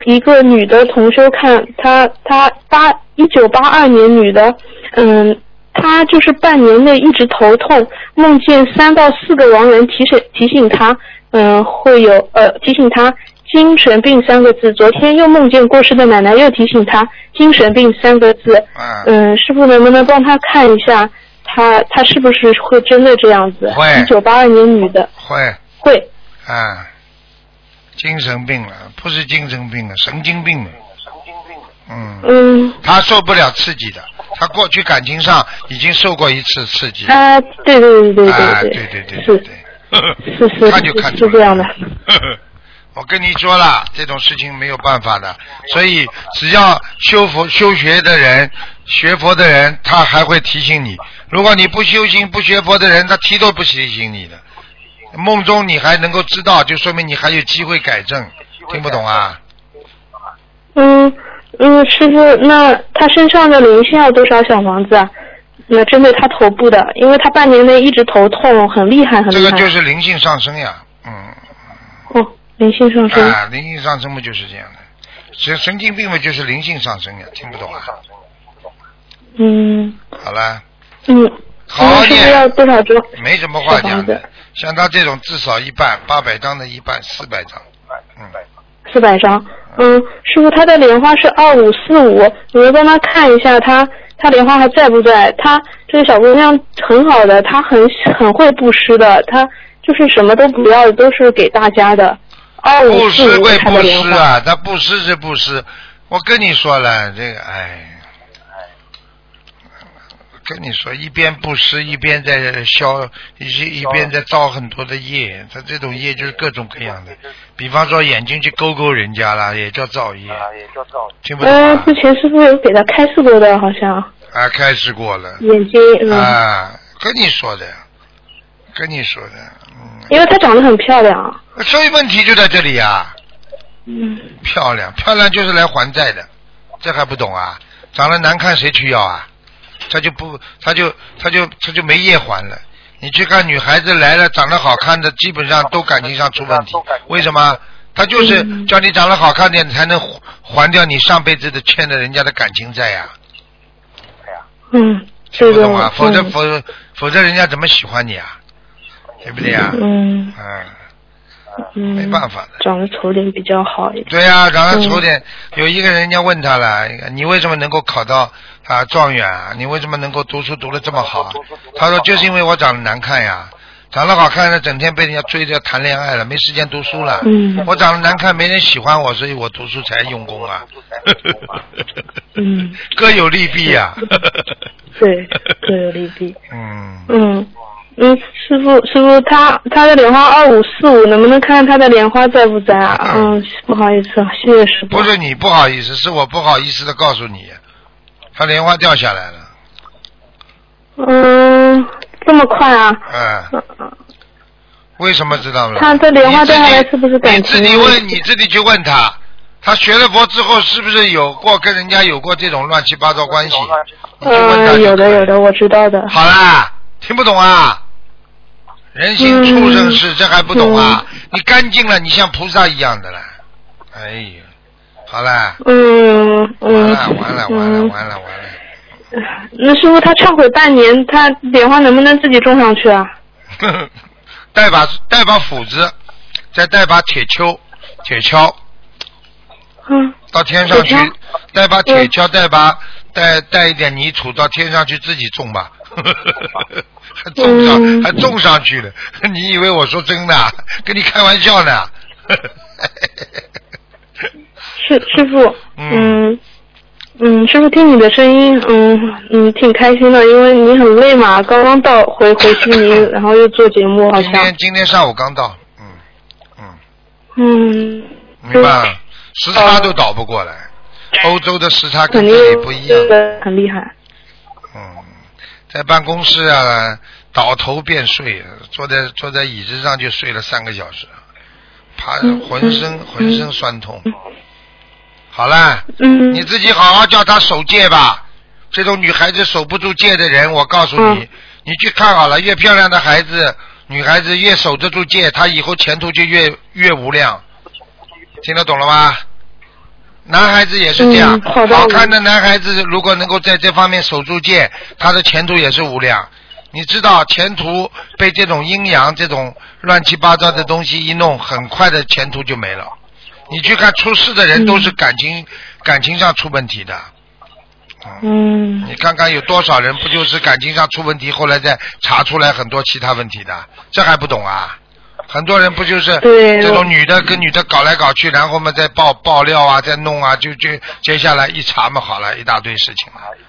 一个女的同修看，她1982年女的，她就是半年内一直头痛，梦见3到4个亡人提醒她，会有提醒她精神病3个字。昨天又梦见过世的奶奶又提醒她精神病3个字。师父能不能帮她看一下，她是不是会真的这样子？ 会。 1982年女的。会。 精神病了，不是精神病了，神经病了。他受不了刺激的，他过去感情上已经受过一次刺激。 对。 对， 是看就看出来。 是这样的。 我跟你说了，这种事情没有办法的，所以只要修学的人，学佛的人，他还会提醒你。如果你不修心不学佛的人，他提都不提醒你的。梦中你还能够知道，就说明你还有机会改正。听不懂啊？ 师傅，那他身上的灵性要多少小房子啊？那针对他头部的，因为他半年内一直头痛，很厉害。 这个就是灵性上升呀。 灵性上升。 灵性上升嘛就是这样的，神经病嘛就是灵性上升呀，听不懂啊？好了。好好念。 要多少张？ 没什么话讲的，像他这种至少一半，800张的一半，400张。 400张。师傅，他的莲花是2545，你们帮他看一下，他莲花还在不在？他这个小姑娘很好的，她很会布施的，她就是什么都不要的，都是给大家的。 布施归布施啊，他布施是布施，我跟你说了，这个跟你说，一边布施一边在一边在造很多的业，他这种业就是各种各样的，比方说眼睛去勾人家了，也叫造业。听不懂啊？ 之前是不是有给他开示过的？好像。 开示过了。 眼睛。 跟你说的。 因为她长得很漂亮。 所以问题就在这里啊。漂亮就是来还债的，这还不懂啊？长得难看谁去要啊？他就没业还了。你去看女孩子来了，长得好看的，基本上都感情上出问题。为什么？他就是叫你长得好看点，才能还掉你上辈子的欠的人家的感情债呀。听不懂啊？否则人家怎么喜欢你啊？对不对呀？没办法的。 长得丑点比较好一点。 对呀，长得丑点。有一个人家问他了，你为什么能够考到状元啊？你为什么能够读书读得这么好？他说就是因为我长得难看呀，长得好看的整天被人家追着谈恋爱了，没时间读书了。我长得难看没人喜欢我，所以我读书才用功啊。各有利弊呀。 对，各有利弊。师傅，他的莲花2545，能不能看看他的莲花在不在啊？不好意思，谢谢师傅。 不是你不好意思，是我不好意思的告诉你，他莲花掉下来了。 这么快啊？ 为什么知道了？ 他的莲花掉下来是不是感情？ 你自己去问他，他学了佛之后是不是跟人家有过这种乱七八糟关系？ 有的，我知道的。 好啦，听不懂啊？人心畜生事，这还不懂啊？你干净了，你像菩萨一样的了。哎呀，好了。完了。 那师傅，他忏悔半年，他莲花能不能自己种上去啊？ 带把斧子，再带把铁锹。到天上去，带把铁锹，带一点泥土到天上去自己种吧。还种上去了，你以为我说真的？跟你开玩笑呢。 师傅，师傅听你的声音，挺开心的，因为你很累嘛，刚刚回悉尼，然后又做节目，好像。 今天上午刚到，明白了，时差都倒不过来，欧洲的时差跟这里不一样， 很厉害。 在办公室啊，倒头便睡，坐在椅子上就睡了3个小时，浑身酸痛。好了，你自己好好叫她守戒吧。这种女孩子守不住戒的人，我告诉你，你去看好了，越漂亮的女孩子越守得住戒，她以后前途就越无量。听得懂了吗？ 男孩子也是这样， 好的， 好看的男孩子如果能够在这方面守住戒，他的前途也是无量。你知道前途被这种阴阳这种乱七八糟的东西一弄，很快的前途就没了。你去看出事的人都是感情上出问题的。你看看有多少人不就是感情上出问题，后来再查出来很多其他问题的，这还不懂啊？很多人不就是这种女的跟女的搞来搞去，然后嘛再爆料啊，再弄啊，就接下来一查嘛好了，一大堆事情了。